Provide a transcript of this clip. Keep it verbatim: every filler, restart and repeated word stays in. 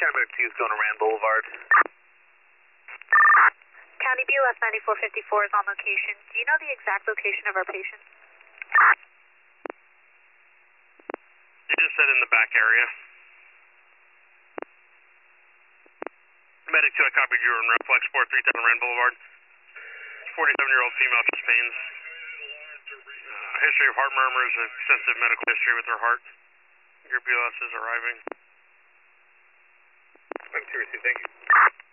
County two is going to Rand Boulevard. County B L S ninety-four fifty-four is on location. Do you know the exact location of our patient? You just said in the back area. Medic two, I copied you on Reflex four three seven Rand Boulevard. forty-seven-year-old female chest pains. Uh, history of heart murmurs, extensive medical history with her heart. Your B L S is arriving. I'm two, thank you.